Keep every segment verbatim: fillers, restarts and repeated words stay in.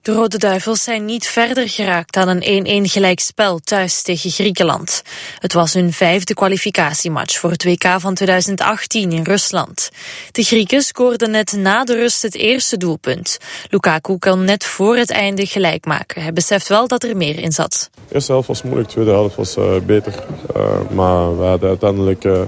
De Rode Duivels zijn niet verder geraakt dan een één-één gelijkspel thuis tegen Griekenland. Het was hun vijfde kwalificatiematch voor het W K van tweeduizend achttien in Rusland. De Grieken scoorden net na de rust het eerste doelpunt. Lukaku kon net voor het einde gelijk maken. Hij beseft wel dat er meer in zat. De eerste helft was moeilijk, de tweede helft was uh, beter. Uh, maar we hadden uiteindelijk uh,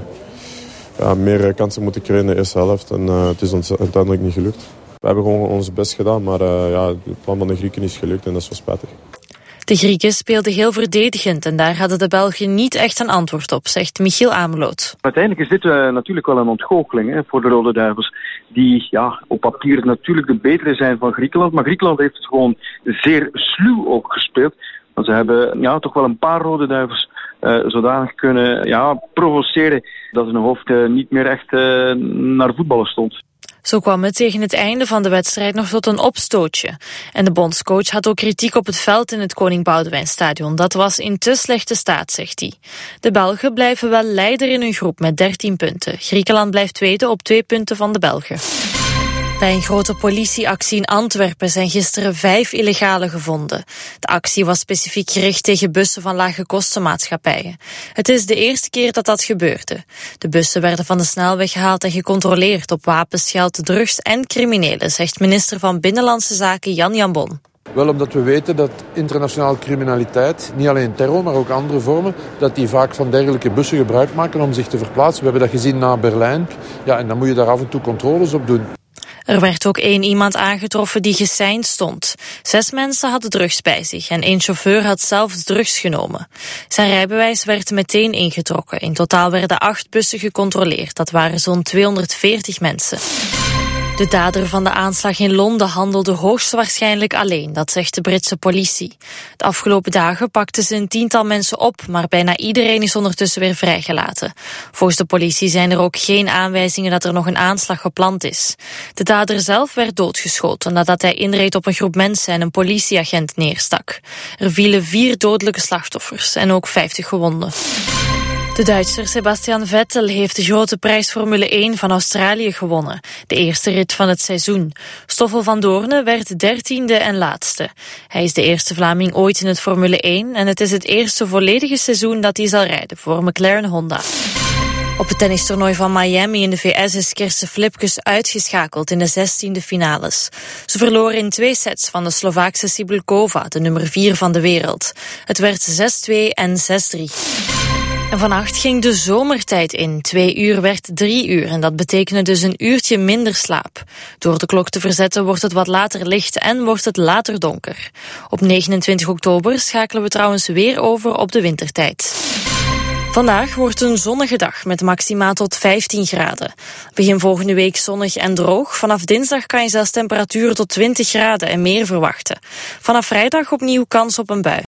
ja, meer kansen moeten krijgen in de eerste helft. En uh, het is ons uiteindelijk niet gelukt. We hebben gewoon ons best gedaan, maar uh, ja, het plan van de Grieken is gelukt en dat is wel spijtig. De Grieken speelden heel verdedigend en daar hadden de Belgen niet echt een antwoord op, zegt Michiel Amelot. Uiteindelijk is dit uh, natuurlijk wel een ontgoocheling hè, voor de Rode Duivels. Die ja, op papier natuurlijk de betere zijn van Griekenland. Maar Griekenland heeft het gewoon zeer sluw ook gespeeld. Want ze hebben ja, toch wel een paar Rode Duivels uh, zodanig kunnen ja, provoceren dat hun hoofd uh, niet meer echt uh, naar voetballen stond. Zo kwam het tegen het einde van de wedstrijd nog tot een opstootje. En de bondscoach had ook kritiek op het veld in het Koning Boudewijnstadion. Dat was in te slechte staat, zegt hij. De Belgen blijven wel leider in hun groep met dertien punten. Griekenland blijft tweede op twee punten van de Belgen. Bij een grote politieactie in Antwerpen zijn gisteren vijf illegalen gevonden. De actie was specifiek gericht tegen bussen van lage kostenmaatschappijen. Het is de eerste keer dat dat gebeurde. De bussen werden van de snelweg gehaald en gecontroleerd op wapens, geld, drugs en criminelen, zegt minister van Binnenlandse Zaken Jan Jambon. Wel omdat we weten dat internationale criminaliteit, niet alleen terror, maar ook andere vormen, dat die vaak van dergelijke bussen gebruik maken om zich te verplaatsen. We hebben dat gezien na Berlijn. Ja, en dan moet je daar af en toe controles op doen. Er werd ook één iemand aangetroffen die geseind stond. Zes mensen hadden drugs bij zich en één chauffeur had zelf drugs genomen. Zijn rijbewijs werd meteen ingetrokken. In totaal werden acht bussen gecontroleerd. Dat waren zo'n tweehonderdveertig mensen. De dader van de aanslag in Londen handelde hoogstwaarschijnlijk alleen, dat zegt de Britse politie. De afgelopen dagen pakten ze een tiental mensen op, maar bijna iedereen is ondertussen weer vrijgelaten. Volgens de politie zijn er ook geen aanwijzingen dat er nog een aanslag gepland is. De dader zelf werd doodgeschoten nadat hij inreed op een groep mensen en een politieagent neerstak. Er vielen vier dodelijke slachtoffers en ook vijftig gewonden. De Duitser Sebastian Vettel heeft de grote prijs Formule één van Australië gewonnen. De eerste rit van het seizoen. Stoffel van Doorne werd dertiende en laatste. Hij is de eerste Vlaming ooit in het Formule één en het is het eerste volledige seizoen dat hij zal rijden voor McLaren Honda. Op het tennistoernooi van Miami in de V S is Kirsten Flipkes uitgeschakeld in de zestiende finales. Ze verloor in twee sets van de Slovaakse Cibulkova, de nummer vier van de wereld. Het werd zes twee en zes drie. En vannacht ging de zomertijd in. Twee uur werd drie uur en dat betekende dus een uurtje minder slaap. Door de klok te verzetten wordt het wat later licht en wordt het later donker. Op negenentwintig oktober schakelen we trouwens weer over op de wintertijd. Vandaag wordt een zonnige dag met maxima tot vijftien graden. Begin volgende week zonnig en droog. Vanaf dinsdag kan je zelfs temperaturen tot twintig graden en meer verwachten. Vanaf vrijdag opnieuw kans op een bui.